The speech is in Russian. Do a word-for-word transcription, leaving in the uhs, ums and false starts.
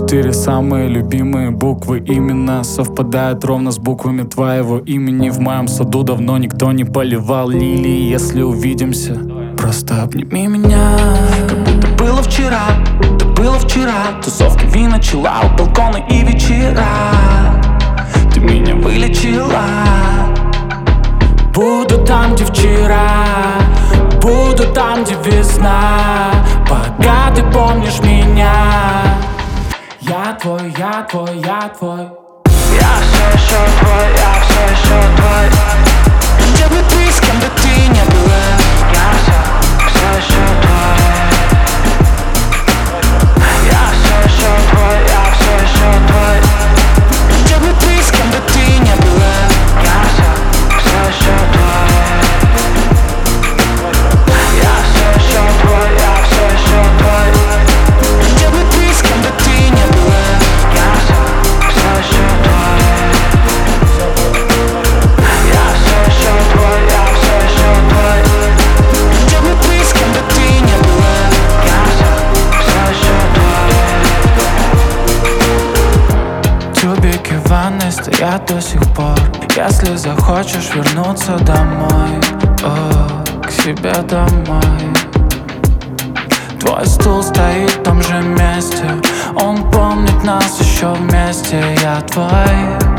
Четыре самые любимые буквы именно совпадают ровно с буквами твоего имени. В моем саду давно никто не поливал лилии. Если увидимся, просто обними меня, как будто было вчера, да было вчера. Тусовки, вина, чила, балконы и вечера. Ты меня вылечила. Буду там, где вчера, буду там, где весна, пока ты помнишь меня. Я твой, я твой, я твой. Я все еще твой, я все еще твой. Где бы ты, с кем бы ты не была, я все, все еще твой. Я все еще твой, я все еще твой. Где бы ты, с кем бы ты не была, я все, все еще твой. Я все еще твой, я все еще твой. Где бы ты, с кем бы ты не была, я все, все еще твой. Я все еще твой, я все еще твой. Где бы ты, с кем бы ты не была, я все, все еще твой. Тюбики в ванной стоят до сих пор. Если захочешь вернуться домой, о, к себе домой. Твой стул стоит в том же месте, он помнит нас еще вместе. Я твой.